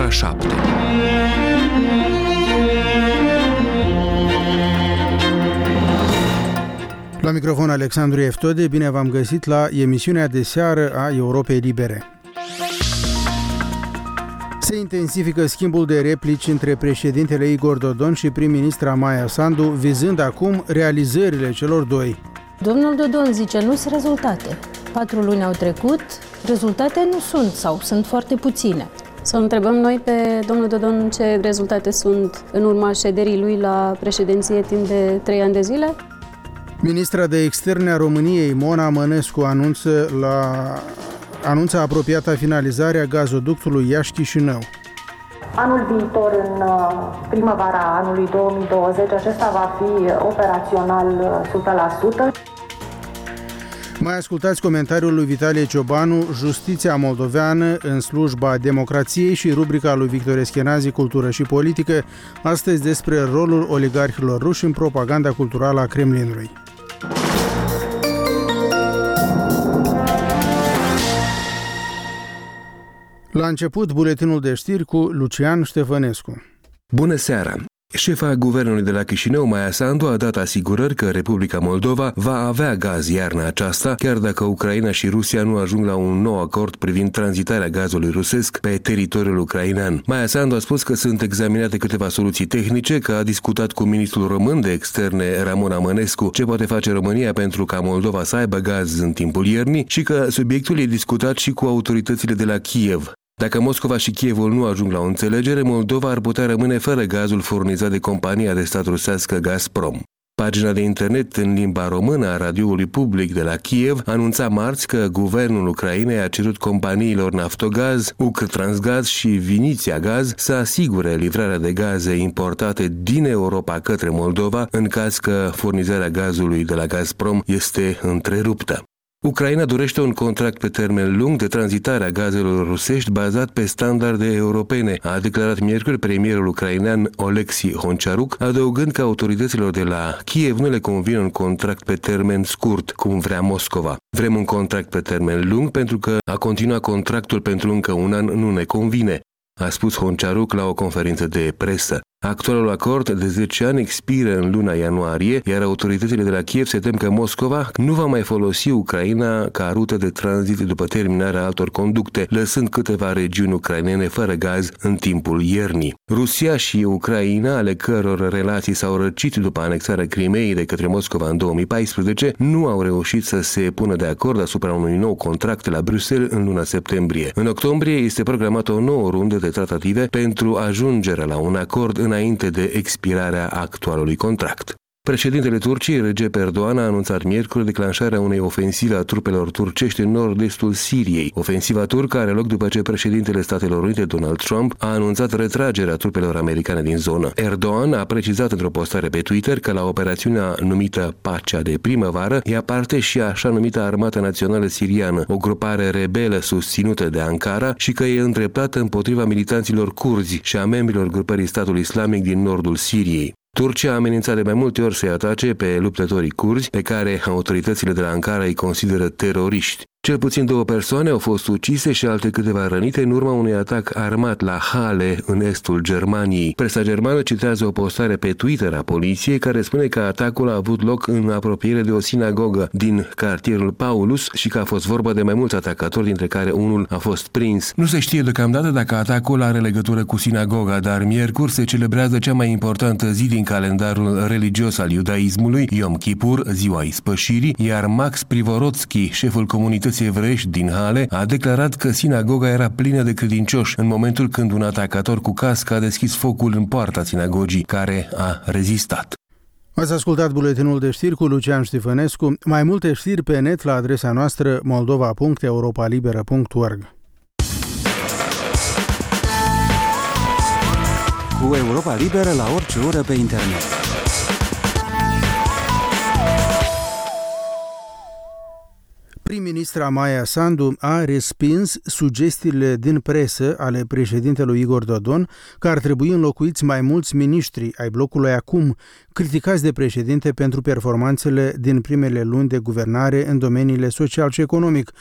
ora 7. La microfon Alexandru Eftode, bine v-am găsit la emisiunea de seară a Europei Libere. Se intensifică schimbul de replici între președintele Igor Dodon și prim-ministra Maia Sandu, vizând acum realizările celor doi. Domnul Dodon zice, nu sunt rezultate. 4 luni au trecut, rezultate nu sunt sau sunt foarte puține. Să întrebăm noi pe domnul Dodon ce rezultate sunt în urma șederii lui la președinție timp de 3 ani de zile? Ministra de Externe a României, Mona Mănescu, anunță apropiata finalizarea gazoductului Iași-Chișinău. Anul viitor, în primăvara anului 2020, acesta va fi operațional 100%. Mai ascultați comentariul lui Vitalie Ciobanu, Justiția moldoveană în slujba democrației, și rubrica lui Victor Eschenazi, Cultură și politică, astăzi despre rolul oligarhilor ruși în propaganda culturală a Kremlinului. La început, buletinul de știri cu Lucian Ștefănescu. Bună seara! Șefa guvernului de la Chișinău, Maia Sandu, a dat asigurări că Republica Moldova va avea gaz iarna aceasta, chiar dacă Ucraina și Rusia nu ajung la un nou acord privind tranzitarea gazului rusesc pe teritoriul ucrainean. Maia Sandu a spus că sunt examinate câteva soluții tehnice, că a discutat cu ministrul român de externe, Ramona Mănescu, ce poate face România pentru ca Moldova să aibă gaz în timpul iernii și că subiectul e discutat și cu autoritățile de la Kiev. Dacă Moscova și Kievul nu ajung la o înțelegere, Moldova ar putea rămâne fără gazul furnizat de compania de stat rusească Gazprom. Pagina de internet în limba română a radioului public de la Kiev anunța marți că guvernul Ucrainei a cerut companiilor Naftogaz, Ukrtransgaz și Viniția Gaz să asigure livrarea de gaze importate din Europa către Moldova în caz că furnizarea gazului de la Gazprom este întreruptă. Ucraina dorește un contract pe termen lung de tranzitare a gazelor rusești bazat pe standarde europene, a declarat miercuri premierul ucrainean Oleksiy Honciaruk, adăugând că autorităților de la Kiev nu le convine un contract pe termen scurt, cum vrea Moscova. Vrem un contract pe termen lung pentru că a continua contractul pentru încă un an nu ne convine, a spus Honciaruk la o conferință de presă. Actualul acord de 10 ani expiră în luna ianuarie, iar autoritățile de la Kiev se tem că Moscova nu va mai folosi Ucraina ca rută de tranzit după terminarea altor conducte, lăsând câteva regiuni ucrainene fără gaz în timpul iernii. Rusia și Ucraina, ale căror relații s-au răcit după anexarea Crimeei de către Moscova în 2014, nu au reușit să se pună de acord asupra unui nou contract la Bruxelles în luna septembrie. În octombrie este programată o nouă rundă de tratative pentru ajungerea la un acord înainte de expirarea actualului contract. Președintele Turciei, Recep Erdogan, a anunțat miercuri declanșarea unei ofensive a trupelor turcești în nord-estul Siriei. Ofensiva turcă are loc după ce președintele Statelor Unite, Donald Trump, a anunțat retragerea trupelor americane din zonă. Erdogan a precizat într-o postare pe Twitter că la operațiunea numită Pacea de primăvară ia parte și așa numită Armata Națională Siriană, o grupare rebelă susținută de Ankara și că e îndreptată împotriva militanților curzi și a membrilor grupării Statul Islamic din nordul Siriei. Turcia a amenințat de mai multe ori să-i atace pe luptătorii curzi, pe care autoritățile de la Ankara îi consideră teroriști. Cel puțin 2 persoane au fost ucise și alte câteva rănite în urma unui atac armat la Halle, în estul Germaniei. Presa germană citează o postare pe Twitter a poliției care spune că atacul a avut loc în apropiere de o sinagogă din cartierul Paulus și că a fost vorba de mai mulți atacatori, dintre care unul a fost prins. Nu se știe deocamdată dacă atacul are legătură cu sinagoga, dar miercuri se celebrează cea mai importantă zi din calendarul religios al iudaismului, Yom Kippur, ziua ispășirii, iar Max Privorodski, șeful comunității evreiești din Halle, a declarat că sinagoga era plină de credincioși în momentul când un atacator cu cască a deschis focul în poarta sinagogii, care a rezistat. Ați ascultat buletinul de știri cu Lucian Ștefănescu. Mai multe știri pe net la adresa noastră moldova.europalibera.org. Cu Europa Liberă la orice oră pe internet. Prim-ministra Maia Sandu a respins sugestiile din presă ale președintelui Igor Dodon că ar trebui înlocuiți mai mulți miniștri ai blocului acum, criticați de președinte pentru performanțele din primele luni de guvernare în domeniile social și economic.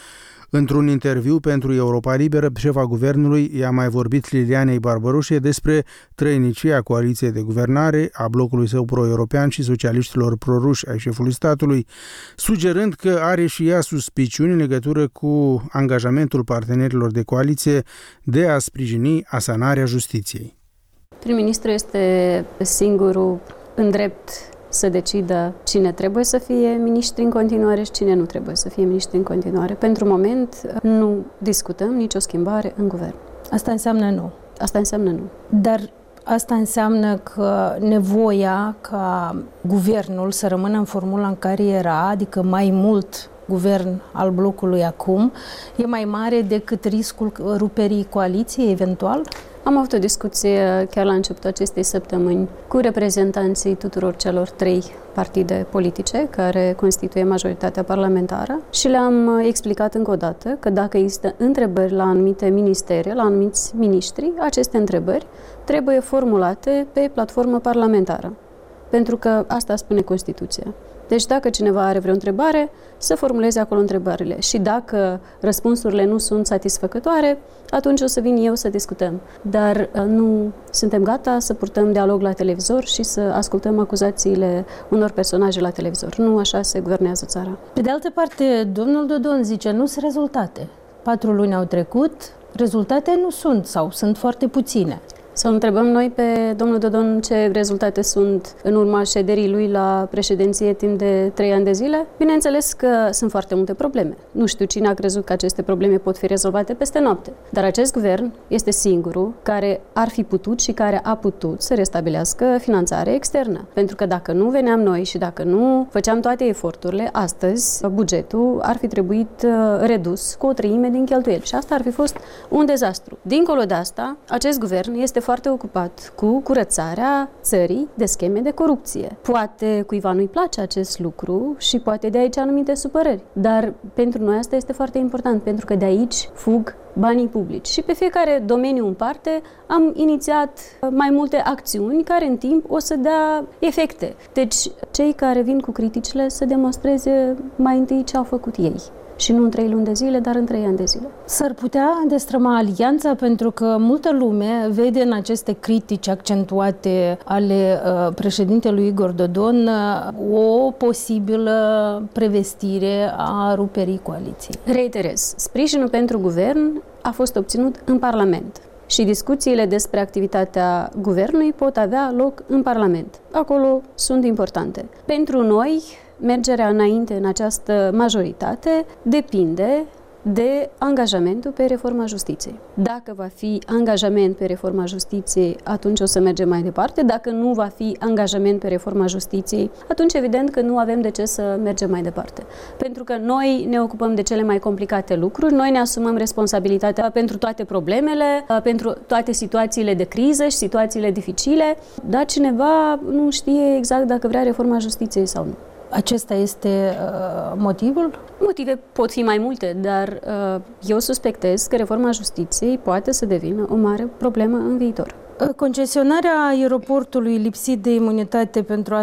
Într-un interviu pentru Europa Liberă, șefa guvernului i-a mai vorbit Lilianei Barbaroșie despre trăinicia coaliției de guvernare, a blocului său pro-european și socialiștilor proruși ai șefului statului, sugerând că are și ea suspiciuni în legătură cu angajamentul partenerilor de coaliție de a sprijini asanarea justiției. Prim-ministru este singurul în drept să decidă cine trebuie să fie miniștri în continuare și cine nu trebuie să fie miniștri în continuare. Pentru moment nu discutăm nicio schimbare în guvern. Asta înseamnă nu. Asta înseamnă nu. Dar asta înseamnă că nevoia ca guvernul să rămână în formula în care era, adică mai mult guvern al blocului acum, e mai mare decât riscul ruperii coaliției eventual? Am avut o discuție chiar la începutul acestei săptămâni cu reprezentanții tuturor celor 3 partide politice care constituie majoritatea parlamentară și le-am explicat încă o dată că dacă există întrebări la anumite ministere, la anumiți miniștri, aceste întrebări trebuie formulate pe platformă parlamentară. Pentru că asta spune Constituția. Deci dacă cineva are vreo întrebare, să formuleze acolo întrebările. Și dacă răspunsurile nu sunt satisfăcătoare, atunci o să vin eu să discutăm. Dar nu suntem gata să purtăm dialog la televizor și să ascultăm acuzațiile unor personaje la televizor. Nu așa se guvernează țara. Pe de altă parte, domnul Dodon zice, nu sunt rezultate. 4 luni au trecut, rezultate nu sunt sau sunt foarte puține. Să întrebăm noi pe domnul Dodon ce rezultate sunt în urma șederii lui la președinție timp de 3 ani de zile. Bineînțeles că sunt foarte multe probleme. Nu știu cine a crezut că aceste probleme pot fi rezolvate peste noapte. Dar acest guvern este singurul care ar fi putut și care a putut să restabilească finanțare externă. Pentru că dacă nu veneam noi și dacă nu făceam toate eforturile, astăzi bugetul ar fi trebuit redus cu 1/3 din cheltuieli. Și asta ar fi fost un dezastru. Dincolo de asta, acest guvern este foarte ocupat cu curățarea țării de scheme de corupție. Poate cuiva nu-i place acest lucru și poate de aici anumite supărări, dar pentru noi asta este foarte important, pentru că de aici fug banii publici. Și pe fiecare domeniu în parte am inițiat mai multe acțiuni care în timp o să dea efecte. Deci cei care vin cu criticile să demonstreze mai întâi ce au făcut ei. Și nu în 3 luni de zile, dar în 3 ani de zile. S-ar putea destrăma alianța pentru că multă lume vede în aceste critici accentuate ale președintelui Igor Dodon o posibilă prevestire a ruperii coaliției. Reiterez, sprijinul pentru guvern a fost obținut în Parlament. Și discuțiile despre activitatea guvernului pot avea loc în Parlament. Acolo sunt importante. Pentru noi, mergerea înainte în această majoritate depinde de angajamentul pe reforma justiției. Dacă va fi angajament pe reforma justiției, atunci o să mergem mai departe. Dacă nu va fi angajament pe reforma justiției, atunci evident că nu avem de ce să mergem mai departe. Pentru că noi ne ocupăm de cele mai complicate lucruri, noi ne asumăm responsabilitatea pentru toate problemele, pentru toate situațiile de criză și situațiile dificile, dar cineva nu știe exact dacă vrea reforma justiției sau nu. Acesta este motivul? Motive pot fi mai multe, dar eu suspectez că reforma justiției poate să devină o mare problemă în viitor. Concesionarea aeroportului lipsit de imunitate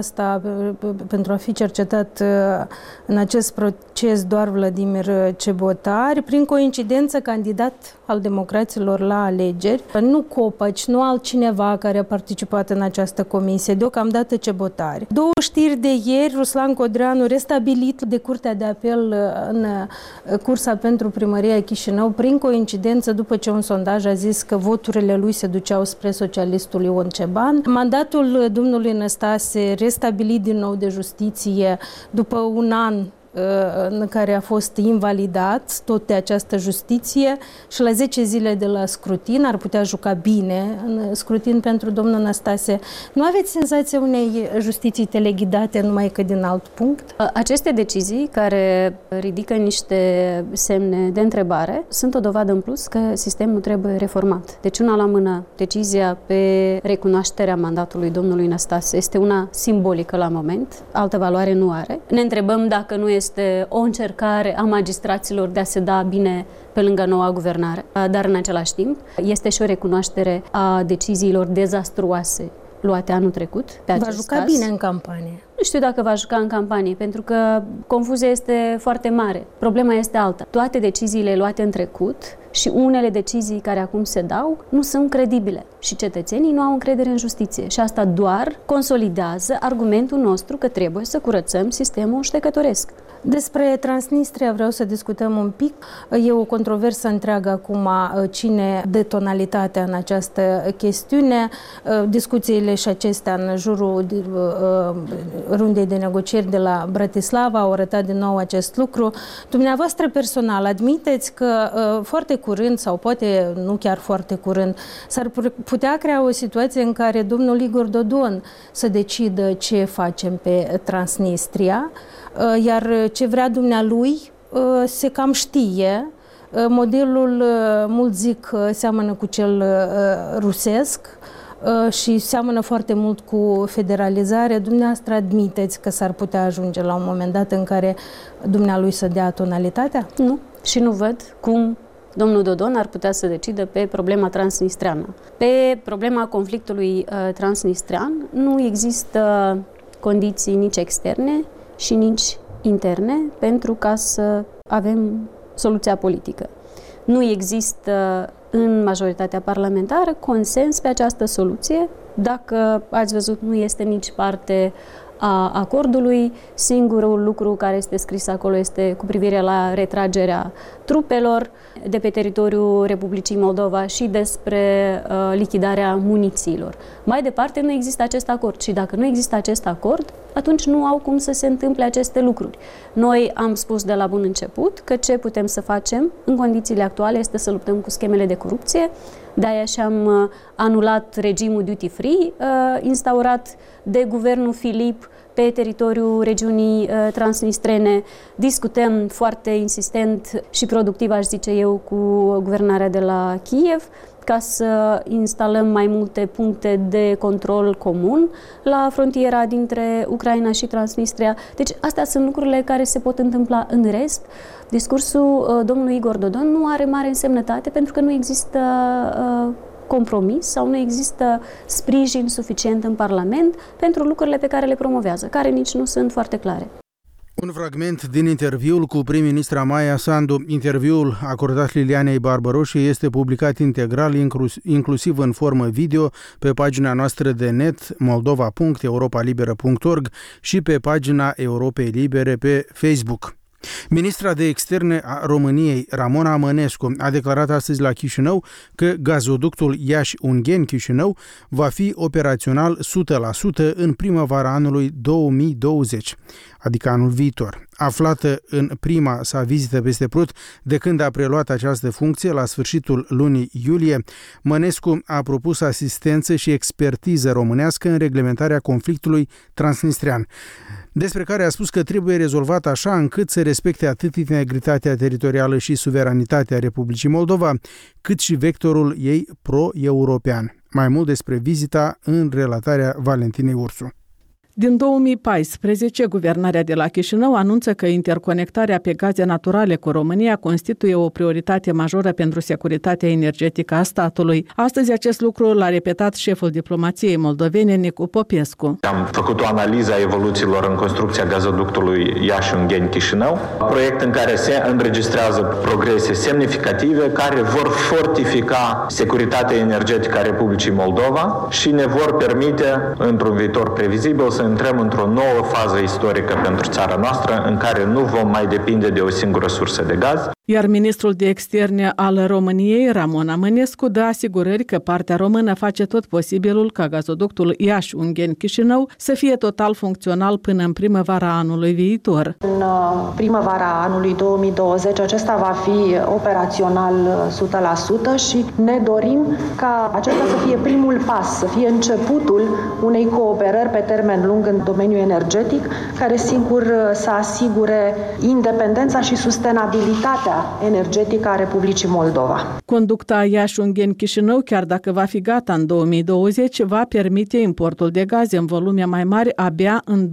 pentru a fi cercetat în acest proces doar Vladimir Cebotari, prin coincidență candidat al democraților la alegeri, nu Copaci, nu altcineva care a participat în această comisie, deocamdată Cebotari. 2 știri de ieri, Ruslan Codreanu restabilit de Curtea de Apel în cursa pentru primăria Chișinău, prin coincidență după ce un sondaj a zis că voturile lui se duceau spre socialistul Ion Ceban. Mandatul domnului Năstase restabilit din nou de justiție după un an în care a fost invalidat tot de această justiție și la 10 zile de la scrutin ar putea juca bine în scrutin pentru domnul Năstase. Nu aveți senzația unei justiții teleghidate numai că din alt punct? Aceste decizii care ridică niște semne de întrebare sunt o dovadă în plus că sistemul trebuie reformat. Deci una la mână, decizia pe recunoașterea mandatului domnului Năstase este una simbolică la moment, altă valoare nu are. Ne întrebăm dacă nu este o încercare a magistraților de a se da bine pe lângă noua guvernare, dar în același timp este și o recunoaștere a deciziilor dezastruoase luate anul trecut pe acest caz. Va juca bine în campanie. Nu știu dacă va juca în campanie, pentru că confuzia este foarte mare. Problema este alta. Toate deciziile luate în trecut și unele decizii care acum se dau nu sunt credibile și cetățenii nu au încredere în justiție. Și asta doar consolidează argumentul nostru că trebuie să curățăm sistemul judecătoresc. Despre Transnistria vreau să discutăm un pic. E o controversă întreagă acum cine dă tonalitatea în această chestiune. Discuțiile și acestea în jurul rundei de negocieri de la Bratislava au arătat din nou acest lucru. Dumneavoastră personal admiteți că foarte curând, sau poate nu chiar foarte curând, s-ar putea crea o situație în care domnul Igor Dodon să decidă ce facem pe Transnistria, iar ce vrea dumnealui se cam știe. Modelul, mult zic, seamănă cu cel rusesc și seamănă foarte mult cu federalizarea. Dumneavoastră admiteți că s-ar putea ajunge la un moment dat în care dumnealui să dea tonalitatea? Nu. Și nu văd cum domnul Dodon ar putea să decidă pe problema transnistreană. Pe problema conflictului transnistrean nu există condiții nici externe și nici interne pentru ca să avem soluția politică. Nu există în majoritatea parlamentară consens pe această soluție. Dacă ați văzut, nu este nici parte a acordului. Singurul lucru care este scris acolo este cu privire la retragerea trupelor de pe teritoriul Republicii Moldova și despre lichidarea munițiilor. Mai departe, nu există acest acord și dacă nu există acest acord, atunci nu au cum să se întâmple aceste lucruri. Noi am spus de la bun început că ce putem să facem în condițiile actuale este să luptăm cu schemele de corupție. De-aia și-am anulat regimul duty-free, instaurat de guvernul Filip pe teritoriul regiunii transnistrene. Discutăm foarte insistent și productiv, aș zice eu, cu guvernarea de la Kiev, ca să instalăm mai multe puncte de control comun la frontiera dintre Ucraina și Transnistria. Deci astea sunt lucrurile care se pot întâmpla. În rest, discursul domnului Igor Dodon nu are mare însemnătate pentru că nu există compromis sau nu există sprijin suficient în Parlament pentru lucrurile pe care le promovează, care nici nu sunt foarte clare. Un fragment din interviul cu prim-ministra Maia Sandu. Interviul acordat Lilianei Barbaroșie este publicat integral, inclusiv în formă video, pe pagina noastră de net moldova.europalibera.org și pe pagina Europei Libere pe Facebook. Ministra de Externe a României, Ramona Mănescu, a declarat astăzi la Chișinău că gazoductul Iași-Ungheni-Chișinău va fi operațional 100% în primăvara anului 2020, adică anul viitor. Aflată în prima sa vizită peste Prut de când a preluat această funcție la sfârșitul lunii iulie, Mănescu a propus asistență și expertiză românească în reglementarea conflictului transnistrian, despre care a spus că trebuie rezolvat așa încât să respecte atât integritatea teritorială și suveranitatea Republicii Moldova, cât și vectorul ei pro-european. Mai mult despre vizita în relatarea Valentinei Ursu. Din 2014, guvernarea de la Chișinău anunță că interconectarea pe gaze naturale cu România constituie o prioritate majoră pentru securitatea energetică a statului. Astăzi acest lucru l-a repetat șeful diplomației moldovene, Nicu Popescu. Am făcut o analiză a evoluțiilor în construcția gazoductului Iași-Ungheni-Chișinău, proiect în care se înregistrează progrese semnificative care vor fortifica securitatea energetică a Republicii Moldova și ne vor permite, într-un viitor previzibil, să intrăm într-o nouă fază istorică pentru țara noastră, în care nu vom mai depinde de o singură sursă de gaz. Iar ministrul de externe al României, Ramona Mănescu, dă asigurări că partea română face tot posibilul ca gazoductul Iași-Ungheni-Chișinău să fie total funcțional până în primăvara anului viitor. În primăvara anului 2020 acesta va fi operațional 100% și ne dorim ca acesta să fie primul pas, să fie începutul unei cooperări pe termen lung în domeniul energetic, care singur să asigure independența și sustenabilitatea securitatea energetică a Republicii Moldova. Conducta Iași-Ungheni-Chișinău, chiar dacă va fi gata în 2020, va permite importul de gaze în volume mai mari abia în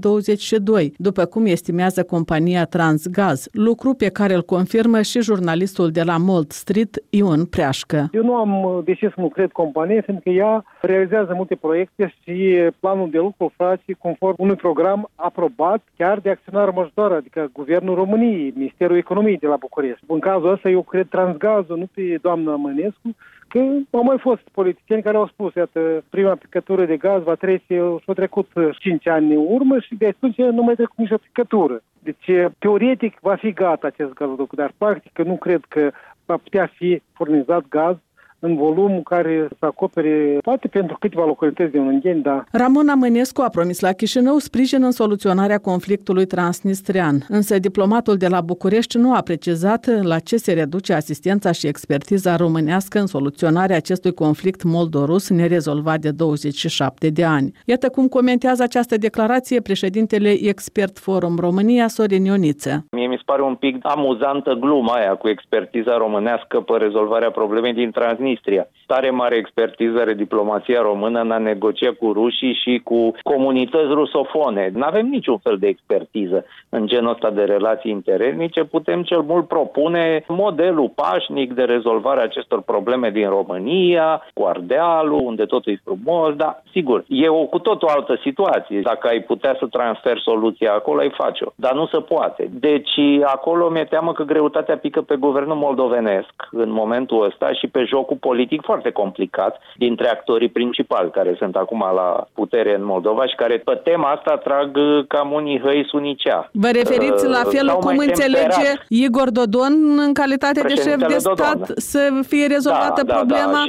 2022, după cum estimează compania Transgaz, lucru pe care îl confirmă și jurnalistul de la Mold Street, Ion Preașcă. Eu nu am de ce să nu cred companie, pentru că ea realizează multe proiecte și planul de lucru face conform unui program aprobat chiar de acționar majoritar, adică Guvernul României, Ministerul Economiei de la București. În cazul ăsta eu cred Transgazul, nu pe doamna Mănescu, că au mai fost politicieni care au spus, iată, prima picătură de gaz va trece, și-au trecut 5 ani în urmă și de atunci nu mai trecut nicio picătură. Deci, teoretic va fi gata acest gazoduct, dar practic nu cred că va putea fi furnizat gaz în volumul care să acopere, poate pentru câteva localități din Ungheni, da. Ramona Mănescu a promis la Chișinău sprijin în soluționarea conflictului transnistrian, însă diplomatul de la București nu a precizat la ce se reduce asistența și expertiza românească în soluționarea acestui conflict moldorus nerezolvat de 27 de ani. Iată cum comentează această declarație președintele Expert Forum România, Sorin Ioniță. Mie mi se pare un pic amuzantă gluma aia cu expertiza românească pe rezolvarea problemei din Transnistria. Tare mare expertiză are diplomația română în a negocia cu rușii și cu comunități rusofone. Nu avem niciun fel de expertiză în genul ăsta de relații interetnice. Putem cel mult propune modelul pașnic de rezolvare a acestor probleme din România, cu Ardealul, unde totul e frumos, dar sigur, e o cu totul altă situație. Dacă ai putea să transferi soluția acolo, ai face-o. Dar nu se poate. Deci acolo mi-e teamă că greutatea pică pe guvernul moldovenesc în momentul ăsta și pe jocul politic foarte complicat dintre actorii principali care sunt acum la putere în Moldova și care pe tema asta trag cam unii hăi sunicea. Vă referiți la felul cum înțelege Igor Dodon în calitate de șef de stat să fie rezolvată problema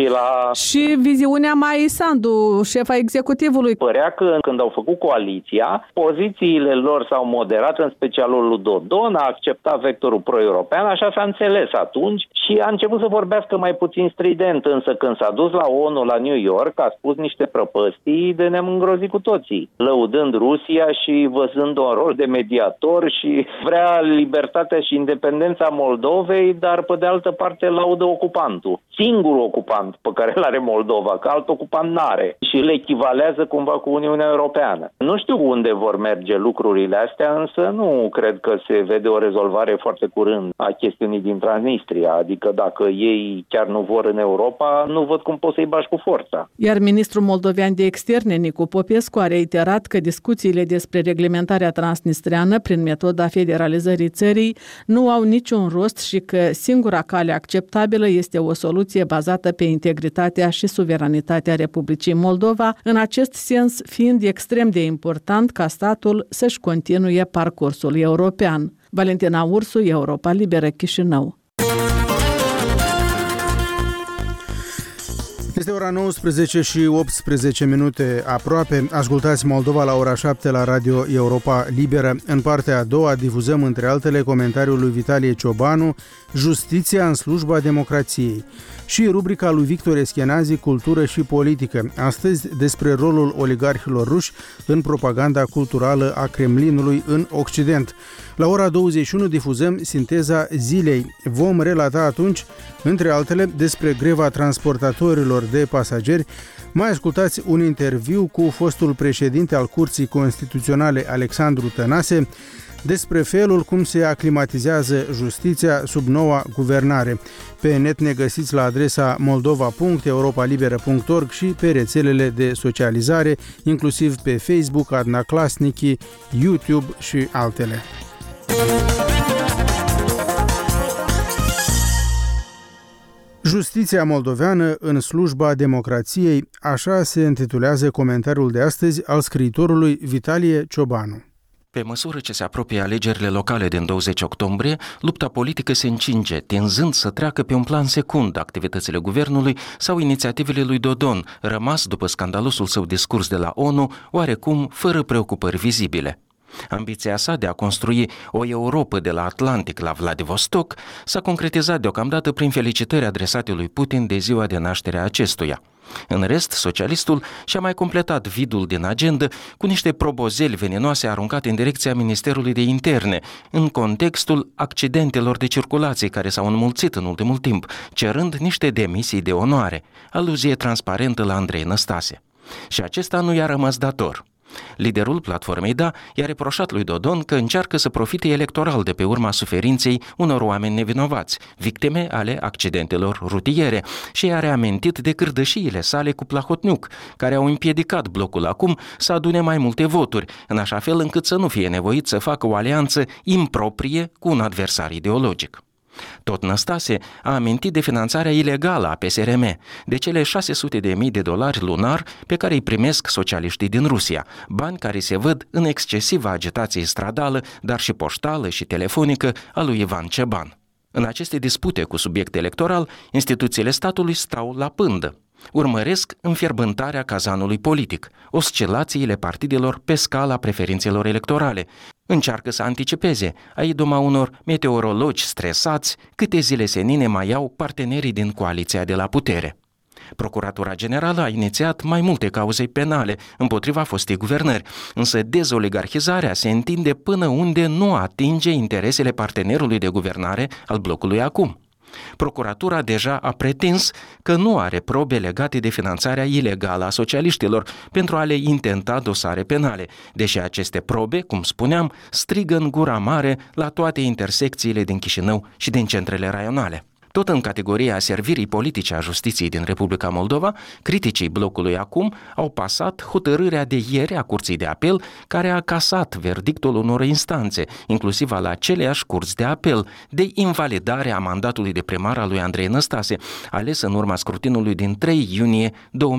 și viziunea Maii Sandu, șefa executivului? Părea că când au făcut coaliția, pozițiile lor s-au moderat, în special lui Dodon a acceptat vectorul pro-european, așa s-a înțeles atunci și a început să vorbească mai puțin strident, însă când s-a dus la ONU la New York a spus niște prăpăstii de ne-am îngrozit cu toții, lăudând Rusia și văzând-o în rol de mediator și vrea libertatea și independența Moldovei, dar pe de altă parte laudă ocupantul. Singurul ocupant pe care îl are Moldova, că alt ocupant n-are și le echivalează cumva cu Uniunea Europeană. Nu știu unde vor merge lucrurile astea, însă nu cred că se vede o rezolvare foarte curând a chestiunii din Transnistria, adică dacă ei chiar nu vor în Europa, nu văd cum poți să-i bași cu forța. Iar ministrul moldovean de externe, Nicu Popescu, a reiterat că discuțiile despre reglementarea transnistreană prin metoda federalizării țării nu au niciun rost și că singura cale acceptabilă este o soluție bazată pe integritatea și suveranitatea Republicii Moldova, în acest sens fiind extrem de important ca statul să-și continue parcursul european. Valentina Ursu, Europa Liberă, Chișinău. Este ora 19 și 18 minute aproape. Ascultați Moldova la ora 7 la Radio Europa Liberă. În partea a doua difuzăm între altele comentariul lui Vitalie Ciobanu, Justiția în slujba democrației, și rubrica lui Victor Eschenazi, Cultură și politică. Astăzi despre rolul oligarhilor ruși în propaganda culturală a Kremlinului în Occident. La ora 21 difuzăm sinteza zilei. Vom relata atunci, între altele, despre greva transportatorilor de pasageri. Mai ascultați un interviu cu fostul președinte al Curții Constituționale, Alexandru Tănase, despre felul cum se aclimatizează justiția sub noua guvernare. Pe net ne găsiți la adresa moldova.europalibera.org și pe rețelele de socializare, inclusiv pe Facebook, Adnaclasnici, YouTube și altele. Justiția moldoveană în slujba democrației, așa se intitulează comentariul de astăzi al scriitorului Vitalie Ciobanu. Pe măsură ce se apropie alegerile locale din 20 octombrie, lupta politică se încinge, tinzând să treacă pe un plan secund activitățile guvernului sau inițiativele lui Dodon, rămas după scandalusul său discurs de la ONU, oarecum fără preocupări vizibile. Ambiția sa de a construi o Europă de la Atlantic la Vladivostok s-a concretizat deocamdată prin felicitări adresate lui Putin de ziua de naștere a acestuia. În rest, socialistul și-a mai completat vidul din agendă cu niște probozeli veninoase aruncate în direcția Ministerului de Interne, în contextul accidentelor de circulație care s-au înmulțit în ultimul timp, cerând niște demisii de onoare, aluzie transparentă la Andrei Năstase. Și acesta nu i-a rămas dator. Liderul platformei DA i-a reproșat lui Dodon că încearcă să profite electoral de pe urma suferinței unor oameni nevinovați, victime ale accidentelor rutiere, și i-a reamintit de cârdășiile sale cu Plahotniuc, care au împiedicat blocul acum să adune mai multe voturi, în așa fel încât să nu fie nevoit să facă o alianță improprie cu un adversar ideologic. Tot Năstase a amintit de finanțarea ilegală a PSRM, de cele $600.000 lunar pe care îi primesc socialiștii din Rusia, bani care se văd în excesiva agitație stradală, dar și poștală și telefonică a lui Ivan Ceban. În aceste dispute cu subiect electoral, instituțiile statului stau la pândă. Urmăresc înfierbântarea cazanului politic, oscilațiile partidelor pe scala preferințelor electorale. Încearcă să anticipeze a idoma unor meteorologi stresați câte zile senine mai au partenerii din coaliția de la putere. Procuratura Generală a inițiat mai multe cauze penale împotriva fostei guvernări, însă dezoligarhizarea se întinde până unde nu atinge interesele partenerului de guvernare al blocului acum. Procuratura deja a pretins că nu are probe legate de finanțarea ilegală a socialiștilor pentru a le intenta dosare penale, deși aceste probe, cum spuneam, strigă în gura mare la toate intersecțiile din Chișinău și din centrele raionale. Tot în categoria servirii politice a justiției din Republica Moldova, criticii blocului acum au pasat hotărârea de ieri a Curții de Apel, care a casat verdictul unor instanțe, inclusiv al aceleiași Curți de Apel, de invalidare a mandatului de primar al lui Andrei Năstase, ales în urma scrutinului din 3 iunie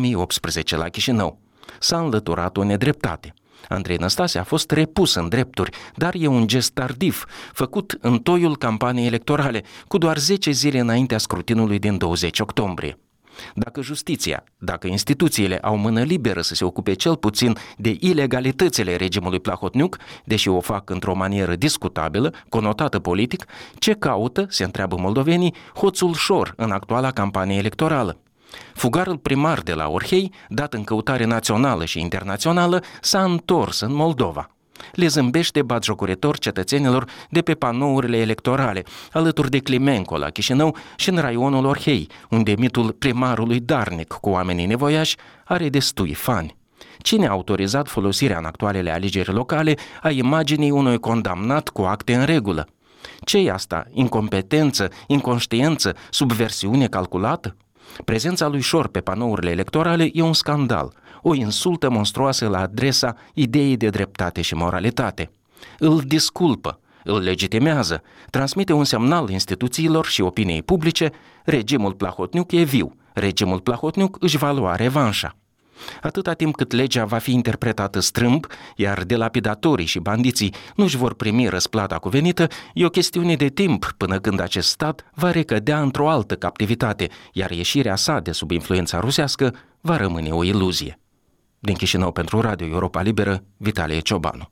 2018 la Chișinău. S-a înlăturat o nedreptate. Andrei Năstase a fost repus în drepturi, dar e un gest tardiv, făcut în toiul campaniei electorale, cu doar 10 zile înaintea scrutinului din 20 octombrie. Dacă justiția, dacă instituțiile au mână liberă să se ocupe cel puțin de ilegalitățile regimului Plahotniuc, deși o fac într-o manieră discutabilă, conotată politic, ce caută, se întreabă moldovenii, hoțul Șor în actuala campanie electorală? Fugarul primar de la Orhei, dat în căutare națională și internațională, s-a întors în Moldova. Le zâmbește batjocoritor cetățenilor de pe panourile electorale, alături de Climenco la Chișinău și în raionul Orhei, unde mitul primarului darnic cu oamenii nevoiași are destui fani. Cine a autorizat folosirea în actualele alegeri locale a imaginii unui condamnat cu acte în regulă? Ce-i asta? Incompetență, inconștiență, subversiune calculată? Prezența lui Șor pe panourile electorale e un scandal, o insultă monstruoasă la adresa ideii de dreptate și moralitate. Îl disculpă, îl legitimează, transmite un semnal instituțiilor și opiniei publice: regimul Plahotniuc e viu, regimul Plahotniuc își va lua revanșa. Atâta timp cât legea va fi interpretată strâmb, iar delapidatorii și bandiții nu își vor primi răsplata cuvenită, e o chestiune de timp până când acest stat va recădea într-o altă captivitate, iar ieșirea sa de sub influența rusească va rămâne o iluzie. Din Chișinău pentru Radio Europa Liberă, Vitalie Ciobanu.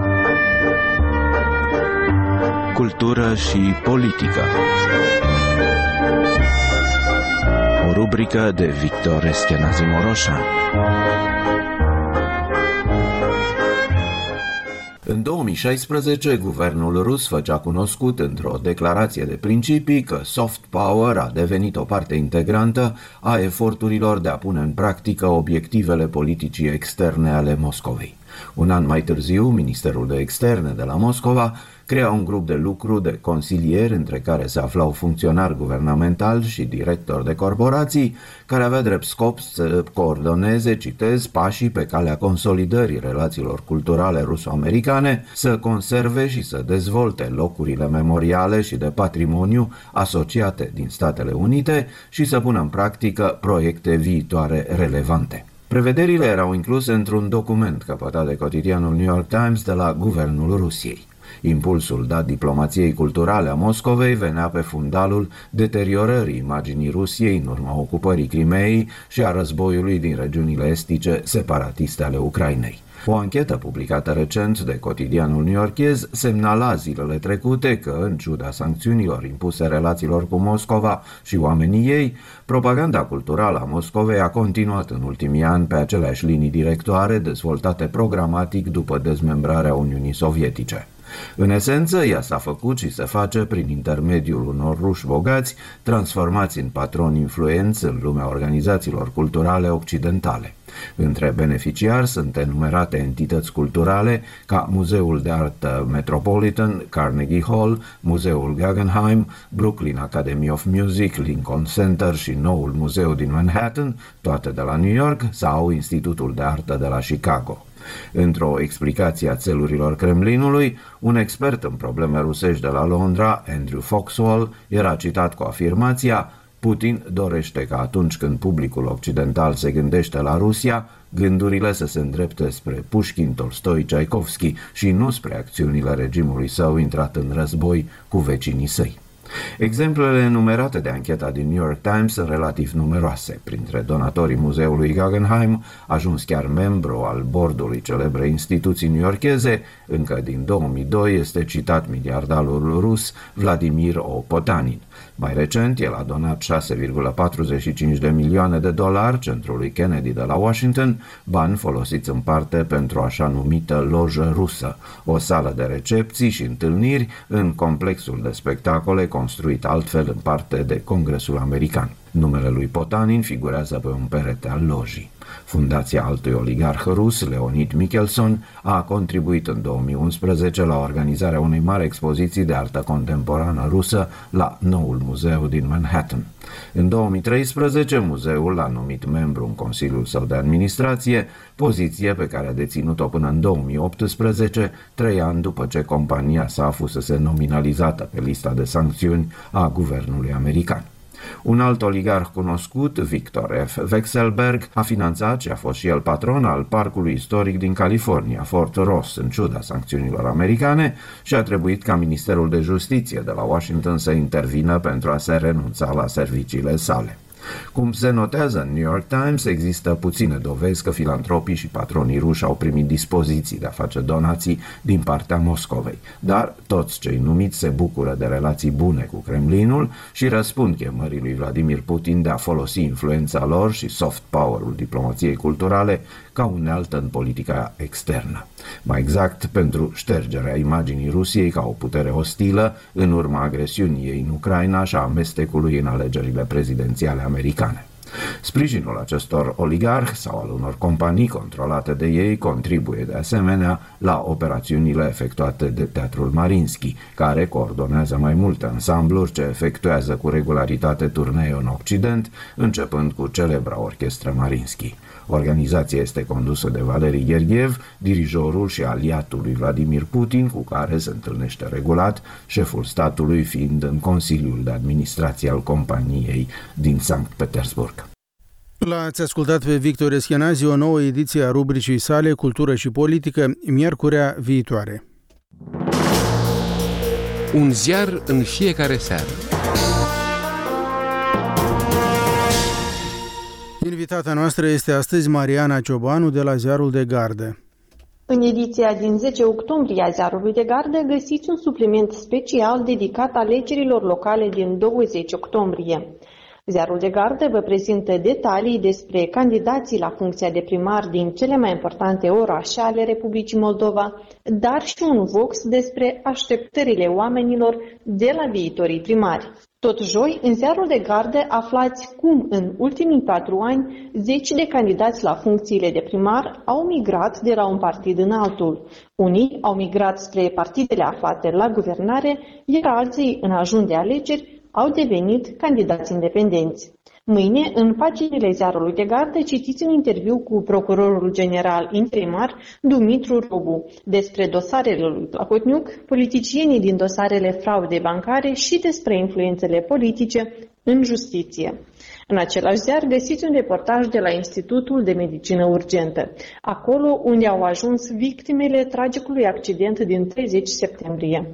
Cultură și politică. O rubrică de Victor Eschenazi Moroșan. În 2016, guvernul rus făcea cunoscut într-o declarație de principii că soft power a devenit o parte integrantă a eforturilor de a pune în practică obiectivele politicii externe ale Moscovei. Un an mai târziu, Ministerul de Externe de la Moscova crea un grup de lucru de consilieri, între care se aflau funcționari guvernamentali și directori de corporații, care avea drept scop să coordoneze, citez, pașii pe calea consolidării relațiilor culturale ruso-americane, să conserve și să dezvolte locurile memoriale și de patrimoniu asociate din Statele Unite și să pună în practică proiecte viitoare relevante. Prevederile erau incluse într-un document căpătat de cotidianul New York Times de la guvernul Rusiei. Impulsul dat diplomației culturale a Moscovei venea pe fundalul deteriorării imaginii Rusiei în urma ocupării Crimeei și a războiului din regiunile estice separatiste ale Ucrainei. O anchetă publicată recent de cotidianul newyorkez semnala zilele trecute că, în ciuda sancțiunilor impuse relațiilor cu Moscova și oamenii ei, propaganda culturală a Moscovei a continuat în ultimii ani pe aceleași linii directoare dezvoltate programatic după dezmembrarea Uniunii Sovietice. În esență, ea s-a făcut și se face prin intermediul unor ruși bogați, transformați în patroni influenți în lumea organizațiilor culturale occidentale. Între beneficiari sunt enumerate entități culturale ca Muzeul de Artă Metropolitan, Carnegie Hall, Muzeul Guggenheim, Brooklyn Academy of Music, Lincoln Center și noul muzeu din Manhattan, toate de la New York, sau Institutul de Artă de la Chicago. Într-o explicație a țelurilor Kremlinului, un expert în probleme rusești de la Londra, Andrew Foxwell, era citat cu afirmația: Putin dorește ca atunci când publicul occidental se gândește la Rusia, gândurile să se îndrepte spre Pușkin, Tolstoi, Tchaikovsky și nu spre acțiunile regimului său intrat în război cu vecinii săi. Exemplele enumerate de ancheta din New York Times sunt relativ numeroase. Printre donatorii muzeului Guggenheim, ajuns chiar membru al bordului celebrei instituții newyorkeze, încă din 2002 este citat miliardarul rus Vladimir Opotanin. Mai recent, el a donat $6,45 de milioane centrului Kennedy de la Washington, bani folosiți în parte pentru așa numită lojă rusă, o sală de recepții și întâlniri în complexul de spectacole construit altfel în parte de Congresul American. Numele lui Potanin figurează pe un perete al lojii. Fundația altui oligarh rus, Leonid Michelson, a contribuit în 2011 la organizarea unei mari expoziții de artă contemporană rusă la noul muzeu din Manhattan. În 2013, muzeul l-a numit membru în Consiliul său de administrație, poziție pe care a deținut-o până în 2018, 3 ani după ce compania sa fusese nominalizată pe lista de sancțiuni a guvernului american. Un alt oligarh cunoscut, Victor F. Vekselberg, a finanțat și a fost și el patron al parcului istoric din California, Fort Ross, în ciuda sancțiunilor americane, și a trebuit ca Ministerul de Justiție de la Washington să intervină pentru a se renunța la serviciile sale. Cum se notează în New York Times, există puține dovezi că filantropii și patronii ruși au primit dispoziții de a face donații din partea Moscovei, dar toți cei numiți se bucură de relații bune cu Kremlinul și răspund chemării lui Vladimir Putin de a folosi influența lor și soft power-ul diplomației culturale ca unealtă în politica externă. Mai exact, pentru ștergerea imaginii Rusiei ca o putere ostilă în urma agresiunii ei în Ucraina și a amestecului în alegerile prezidențiale americane. Sprijinul acestor oligarhi sau al unor companii controlate de ei contribuie de asemenea la operațiunile efectuate de Teatrul Mariinsky, care coordonează mai multe ansambluri ce efectuează cu regularitate turnee în Occident, începând cu celebra orchestră Mariinsky. Organizația este condusă de Valeri Gergiev, dirijorul și aliatul lui Vladimir Putin, cu care se întâlnește regulat, șeful statului fiind în Consiliul de Administrație al companiei din Sankt Petersburg. L-ați ascultat pe Victor Eschenazi, o nouă ediție a rubricii sale Cultură și Politică, miercurea viitoare. Un ziar în fiecare seară. Invitata noastră este astăzi Mariana Ciobanu de la Ziarul de Gardă. În ediția din 10 octombrie a Ziarului de Gardă găsiți un supliment special dedicat alegerilor locale din 20 octombrie. Ziarul de Gardă vă prezintă detalii despre candidații la funcția de primar din cele mai importante orașe ale Republicii Moldova, dar și un vox despre așteptările oamenilor de la viitorii primari. Tot joi, în Ziarul de Gardă, aflați cum în ultimii 4 ani 10 de candidați la funcțiile de primar au migrat de la un partid în altul. Unii au migrat spre partidele aflate la guvernare, iar alții, în ajun de alegeri, au devenit candidați independenți. Mâine, în paginile Ziarului de Gardă, citiți un interviu cu procurorul general interimar Dumitru Robu despre dosarele lui Plahotniuc, politicienii din dosarele fraude bancare și despre influențele politice în justiție. În același ziar găsiți un reportaj de la Institutul de Medicină Urgentă, acolo unde au ajuns victimele tragicului accident din 30 septembrie.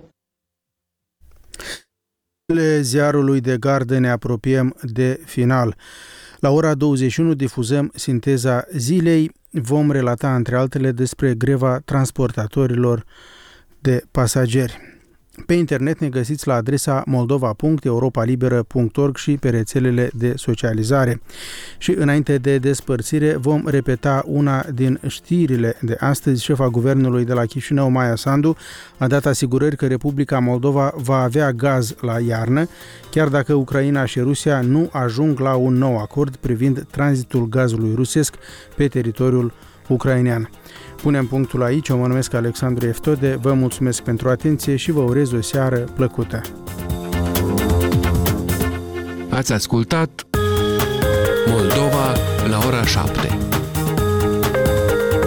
Ziarului de Gardă ne apropiem de final. La ora 21 difuzăm sinteza zilei. Vom relata, între altele, despre greva transportatorilor de pasageri. Pe internet ne găsiți la adresa moldova.europalibera.org și pe rețelele de socializare. Și înainte de despărțire vom repeta una din știrile de astăzi. Șefa guvernului de la Chișinău, Maia Sandu, a dat asigurări că Republica Moldova va avea gaz la iarnă, chiar dacă Ucraina și Rusia nu ajung la un nou acord privind tranzitul gazului rusesc pe teritoriul ucrainean. Punem punctul aici, eu mă numesc Alexandru Eftode, vă mulțumesc pentru atenție și vă urez o seară plăcută. Ați ascultat Moldova la ora 7.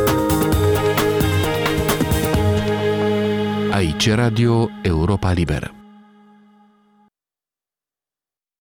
Aici Radio Europa Liberă.